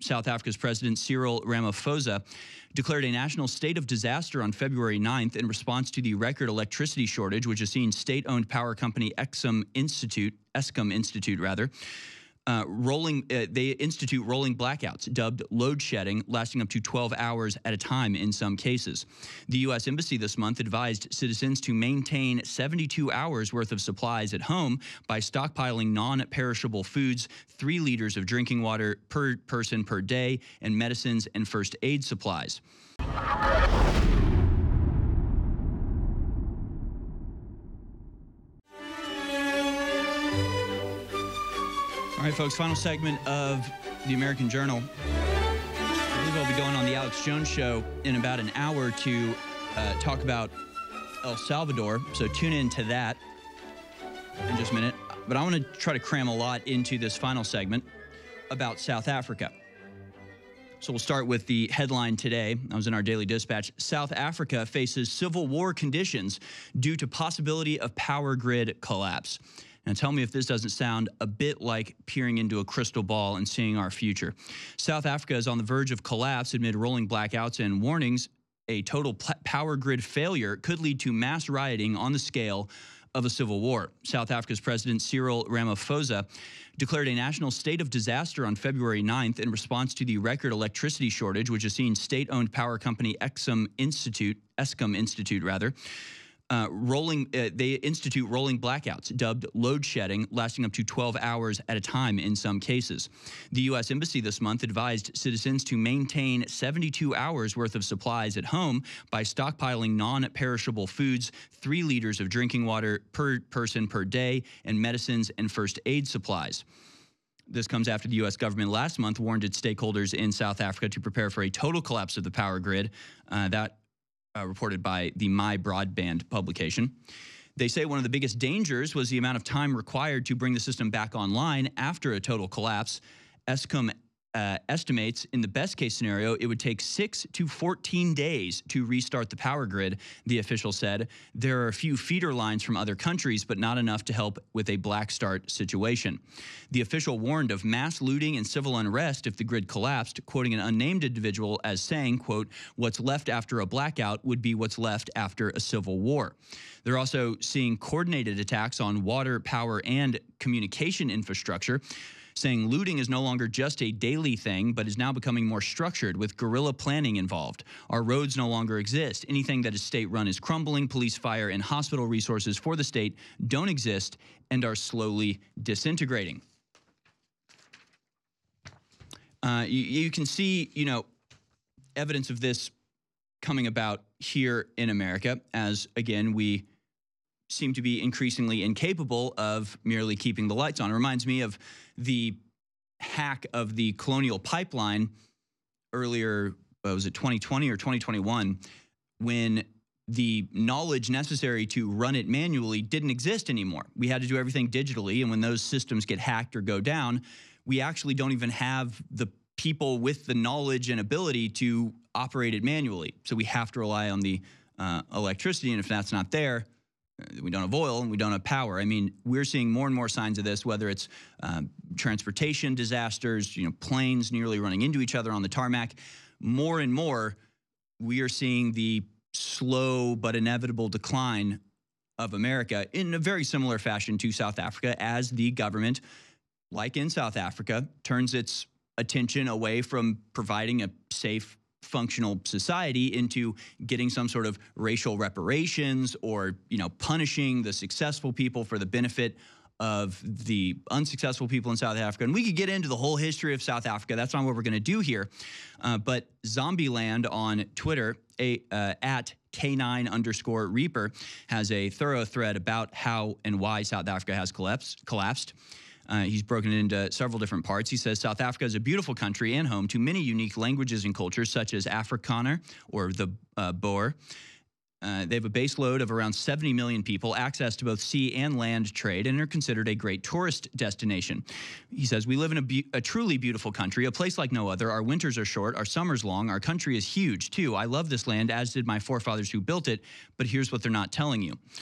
South Africa's President Cyril Ramaphosa declared a national state of disaster on February 9th in response to the record electricity shortage, which has seen state-owned power company Eskom Institute, they institute rolling blackouts, dubbed load shedding, lasting up to 12 hours at a time in some cases. The U.S. Embassy this month advised citizens to maintain 72 hours worth of supplies at home by stockpiling non-perishable foods, 3 liters of drinking water per person per day, and medicines and first aid supplies. All right, folks, final segment of the American Journal. I believe I'll be going on the Alex Jones Show in about an hour to talk about El Salvador, so tune in to that in just a minute. But I want to try to cram a lot into this final segment about South Africa. So we'll start with the headline today. I was in our Daily Dispatch. South Africa faces civil war conditions due to possibility of power grid collapse. And tell me if this doesn't sound a bit like peering into a crystal ball and seeing our future. South Africa is on the verge of collapse amid rolling blackouts and warnings. A total power grid failure could lead to mass rioting on the scale of a civil war. South Africa's President Cyril Ramaphosa declared a national state of disaster on February 9th in response to the record electricity shortage, which has seen state-owned power company Eskom Institute, they institute rolling blackouts, dubbed load shedding, lasting up to 12 hours at a time in some cases. The U.S. Embassy this month advised citizens to maintain 72 hours worth of supplies at home by stockpiling non-perishable foods, 3 liters of drinking water per person per day, and medicines and first aid supplies. This comes after the U.S. government last month warned its stakeholders in South Africa to prepare for a total collapse of the power grid. Reported by the My Broadband publication. They say one of the biggest dangers was the amount of time required to bring the system back online after a total collapse. Eskom estimates in the best case scenario, it would take 6 to 14 days to restart the power grid, the official said. There are a few feeder lines from other countries, but not enough to help with a black start situation. The official warned of mass looting and civil unrest if the grid collapsed, quoting an unnamed individual as saying, quote, "What's left after a blackout would be what's left after a civil war." They're also seeing coordinated attacks on water, power, and communication infrastructure, saying looting is no longer just a daily thing, but is now becoming more structured with guerrilla planning involved. Our roads no longer exist. Anything that is state-run is crumbling. Police, fire, and hospital resources for the state don't exist and are slowly disintegrating. You can see, evidence of this coming about here in America as, again, we seem to be increasingly incapable of merely keeping the lights on. It reminds me of the hack of the Colonial Pipeline earlier, was it 2020 or 2021, when the knowledge necessary to run it manually didn't exist anymore. We had to do everything digitally, and when those systems get hacked or go down, we actually don't even have the people with the knowledge and ability to operate it manually. So we have to rely on the electricity, and if that's not there, we don't have oil and we don't have power. I mean, we're seeing more and more signs of this, whether it's transportation disasters, planes nearly running into each other on the tarmac. More and more, we are seeing the slow but inevitable decline of America in a very similar fashion to South Africa, as the government, like in South Africa, turns its attention away from providing a safe, functional society into getting some sort of racial reparations or, punishing the successful people for the benefit of the unsuccessful people in South Africa. And we could get into the whole history of South Africa. That's not what we're going to do here. But Zombieland on Twitter, at K9_Reaper, has a thorough thread about how and why South Africa has collapsed. He's broken it into several different parts. He says South Africa is a beautiful country and home to many unique languages and cultures, such as Afrikaner, or the Boer. They have a base load of around 70 million people, access to both sea and land trade, and are considered a great tourist destination. He says, we live in a truly beautiful country, a place like no other. Our winters are short, our summers long. Our country is huge, too. I love this land, as did my forefathers who built it, but here's what they're not telling you.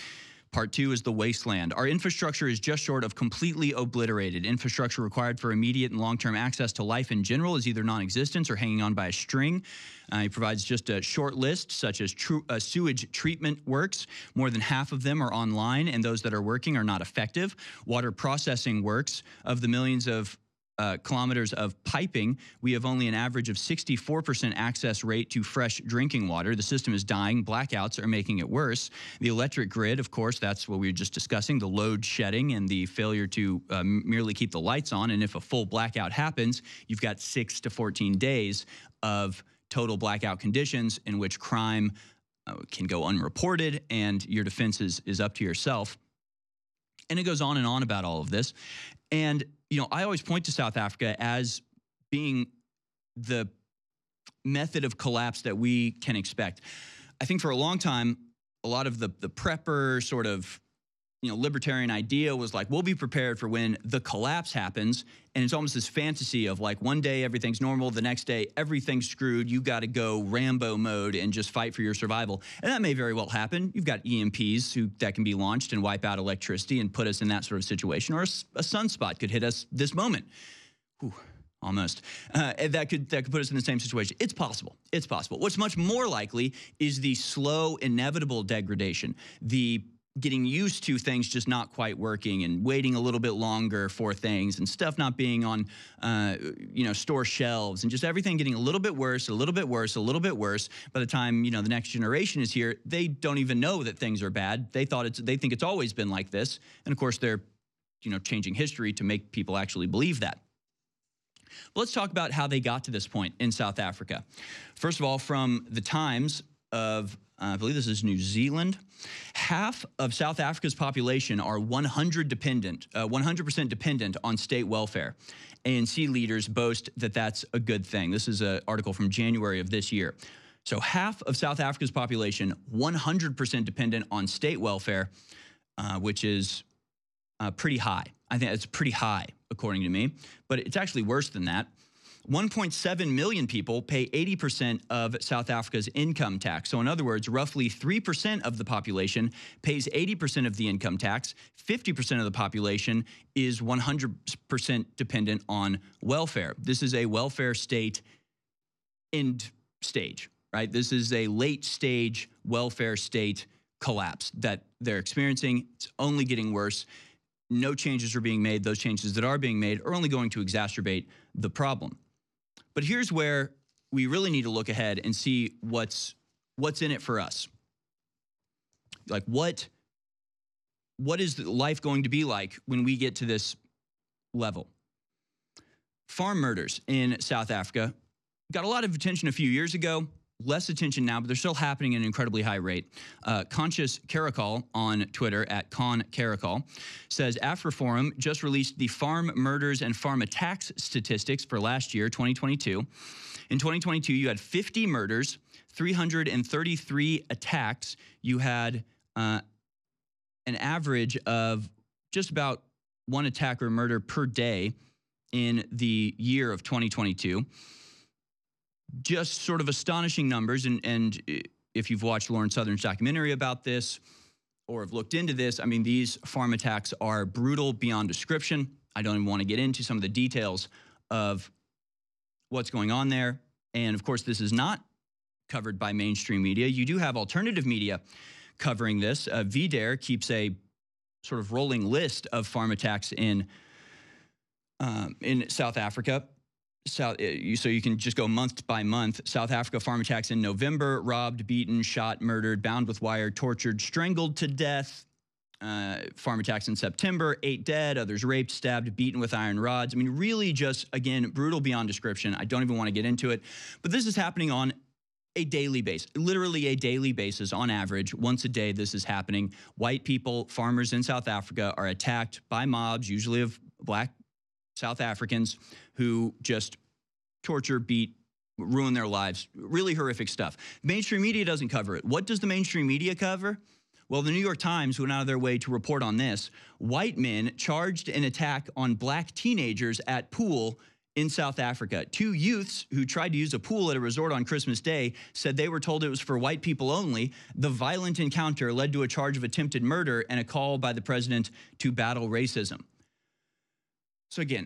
Part 2 is the wasteland. Our infrastructure is just short of completely obliterated. Infrastructure required for immediate and long-term access to life in general is either non-existent or hanging on by a string. He provides just a short list, such as sewage treatment works. More than half of them are online, and those that are working are not effective. Water processing works. Of the millions of kilometers of piping, we have only an average of 64% access rate to fresh drinking water. The system is dying. Blackouts are making it worse. The electric grid, of course, that's what we were just discussing, the load shedding and the failure to merely keep the lights on. And if a full blackout happens, you've got 6 to 14 days of total blackout conditions in which crime can go unreported and your defense is up to yourself. And it goes on and on about all of this. And I always point to South Africa as being the method of collapse that we can expect. I think for a long time, a lot of the prepper sort of libertarian idea was like, we'll be prepared for when the collapse happens. And it's almost this fantasy of like one day everything's normal, the next day everything's screwed. You got to go Rambo mode and just fight for your survival. And that may very well happen. You've got EMPs that can be launched and wipe out electricity and put us in that sort of situation. Or a sunspot could hit us this moment. Whew. Almost. That could put us in the same situation. It's possible. It's possible. What's much more likely is the slow, inevitable degradation, the getting used to things just not quite working and waiting a little bit longer for things and stuff not being on, store shelves and just everything getting a little bit worse, a little bit worse, a little bit worse. By the time, the next generation is here, they don't even know that things are bad. They think it's always been like this. And of course, they're, changing history to make people actually believe that. But let's talk about how they got to this point in South Africa. First of all, from the Times of, I believe this is New Zealand, half of South Africa's population are 100% dependent on state welfare. ANC leaders boast that that's a good thing. This is an article from January of this year. So half of South Africa's population, 100% dependent on state welfare, which is pretty high. I think it's pretty high, according to me, but it's actually worse than that. 1.7 million people pay 80% of South Africa's income tax. So in other words, roughly 3% of the population pays 80% of the income tax. 50% of the population is 100% dependent on welfare. This is a welfare state end stage, right? This is a late stage welfare state collapse that they're experiencing. It's only getting worse. No changes are being made. Those changes that are being made are only going to exacerbate the problem. But here's where we really need to look ahead and see what's in it for us. Like what is life going to be like when we get to this level? Farm murders in South Africa got a lot of attention a few years ago. Less attention now, but they're still happening at an incredibly high rate. Conscious Caracal on Twitter at ConCaracal says AfriForum just released the farm murders and farm attacks statistics for last year, 2022. In 2022, you had 50 murders, 333 attacks. You had an average of just about one attack or murder per day in the year of 2022. Just sort of astonishing numbers. And if you've watched Lauren Southern's documentary about this or have looked into this, I mean, these farm attacks are brutal beyond description. I don't even want to get into some of the details of what's going on there. And of course, this is not covered by mainstream media. You do have alternative media covering this. VDare keeps a sort of rolling list of farm attacks in South Africa. So you can just go month by month. South Africa farm attacks in November: robbed, beaten, shot, murdered, bound with wire, tortured, strangled to death. Farm attacks in September: 8 dead, others raped, stabbed, beaten with iron rods. I mean, really just, again, brutal beyond description. I don't even want to get into it. But this is happening on a daily basis, literally a daily basis on average. Once a day, this is happening. White people, farmers in South Africa, are attacked by mobs, usually of black South Africans, who just torture, beat, ruin their lives. Really horrific stuff. Mainstream media doesn't cover it. What does the mainstream media cover? Well, the New York Times went out of their way to report on this. White men charged an attack on black teenagers at pool in South Africa. 2 youths who tried to use a pool at a resort on Christmas Day said they were told it was for white people only. The violent encounter led to a charge of attempted murder and a call by the president to battle racism. So again,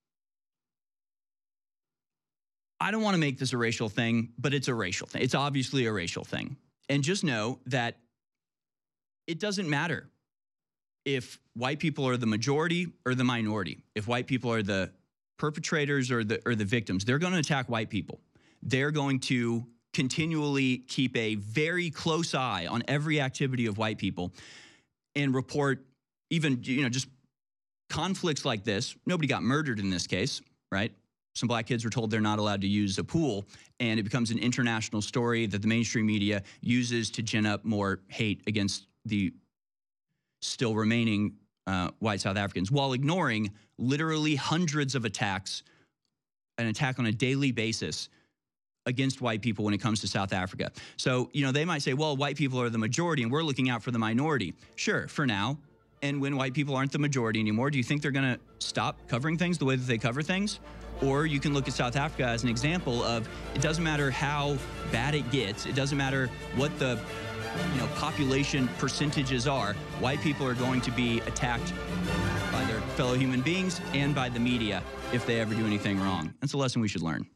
I don't want to make this a racial thing, but it's a racial thing. It's obviously a racial thing. And just know that it doesn't matter if white people are the majority or the minority. If white people are the perpetrators or the victims, they're going to attack white people. They're going to continually keep a very close eye on every activity of white people and report even, just conflicts like this. Nobody got murdered in this case, right? Some black kids were told they're not allowed to use a pool, and it becomes an international story that the mainstream media uses to gin up more hate against the still remaining white South Africans, while ignoring literally hundreds of attacks, an attack on a daily basis against white people when it comes to South Africa. So, they might say, well, white people are the majority and we're looking out for the minority. Sure, for now. And when white people aren't the majority anymore, do you think they're going to stop covering things the way that they cover things? Or you can look at South Africa as an example of it doesn't matter how bad it gets. It doesn't matter what the population percentages are. White people are going to be attacked by their fellow human beings and by the media if they ever do anything wrong. That's a lesson we should learn.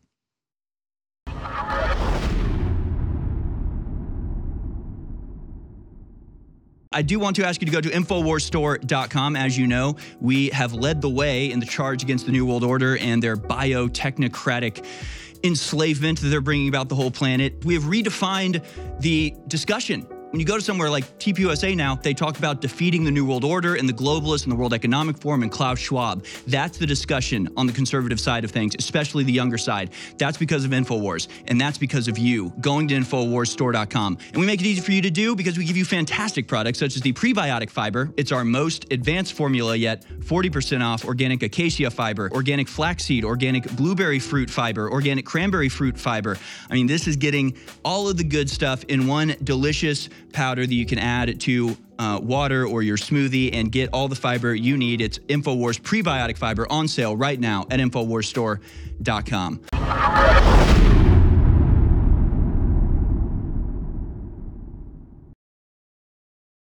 I do want to ask you to go to InfoWarsStore.com. As you know, we have led the way in the charge against the New World Order and their biotechnocratic enslavement that they're bringing about the whole planet. We have redefined the discussion. When you go to somewhere like TPUSA now, they talk about defeating the New World Order and the globalists and the World Economic Forum and Klaus Schwab. That's the discussion on the conservative side of things, especially the younger side. That's because of InfoWars, and that's because of you going to InfoWarsStore.com. And we make it easy for you to do because we give you fantastic products such as the prebiotic fiber. It's our most advanced formula yet, 40% off organic acacia fiber, organic flaxseed, organic blueberry fruit fiber, organic cranberry fruit fiber. I mean, this is getting all of the good stuff in one delicious powder that you can add to water or your smoothie and get all the fiber you need. It's InfoWars Prebiotic Fiber on sale right now at InfoWarsStore.com.